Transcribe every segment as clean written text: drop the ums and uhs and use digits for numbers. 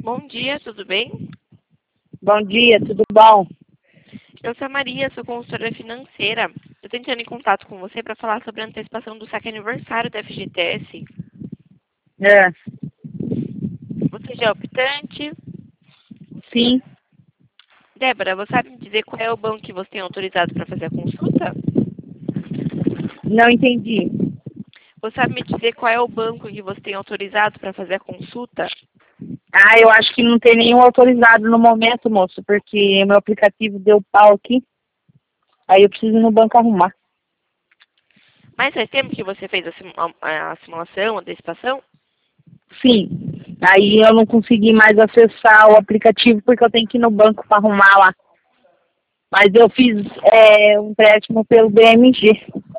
Bom dia, tudo bem? Bom dia, tudo bom? Eu sou a Maria, sou consultora financeira. Eu tô entrando em contato com você para falar sobre a antecipação do saque aniversário da FGTS. É, Você já é optante? sim, Débora, você sabe me dizer qual é o banco que você tem autorizado para fazer a consulta? não entendi. Você sabe me dizer qual é o banco que você tem autorizado para fazer a consulta? Ah, eu acho que não tem nenhum autorizado no momento, moço, porque meu aplicativo deu pau aqui. Aí eu preciso ir no banco arrumar. Mas faz tempo que você fez a simulação, a antecipação? Sim, aí eu não consegui mais acessar o aplicativo porque eu tenho que ir no banco para arrumar lá. Mas eu fiz um empréstimo pelo BMG.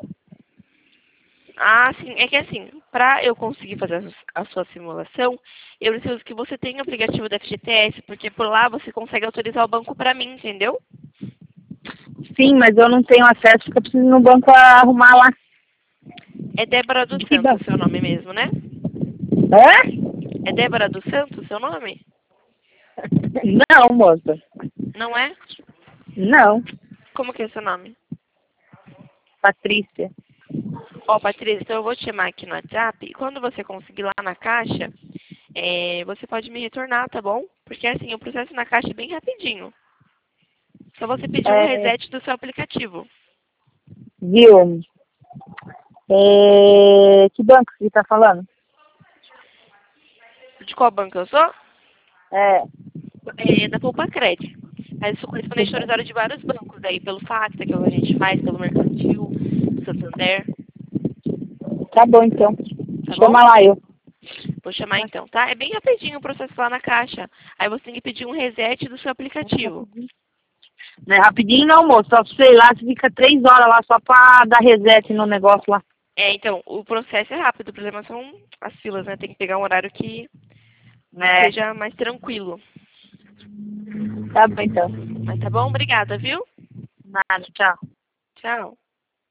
Ah, sim. É que assim, para eu conseguir fazer a sua simulação, eu preciso que você tenha o aplicativo da FGTS, porque por lá você consegue autorizar o banco para mim, entendeu? Sim, mas eu não tenho acesso porque eu preciso ir no banco arrumar lá. É Débora dos De que Santos, banco? seu nome mesmo, né? Hã? É Débora dos Santos, seu nome? Não, moça. Não é? Não, Como que é seu nome? Patrícia. Ó, Patrícia, então eu vou te chamar aqui no WhatsApp e quando você conseguir lá na caixa, você pode me retornar, tá bom? Porque assim, o processo na caixa é bem rapidinho. Só você pedir um É, reset do seu aplicativo. viu? Que banco você está falando? De qual banco eu sou? É, É da Poupa Cred. Mas isso correspondente ao horário de vários bancos aí, pelo Facta, que é o que a gente faz, pelo Mercantil, Santander, tá bom então. tá bom? Chama lá eu. Vou chamar então, tá? É bem rapidinho o processo lá na caixa. Aí você tem que pedir um reset do seu aplicativo. Não é rapidinho não, moço. Só sei lá, você fica 3 horas lá só pra dar reset no negócio lá. Então, o processo é rápido, o problema são as filas, né? Tem que pegar um horário que É, seja mais tranquilo. tá bom então. Mas tá bom? Obrigada, viu? Nada, tchau. Tchau.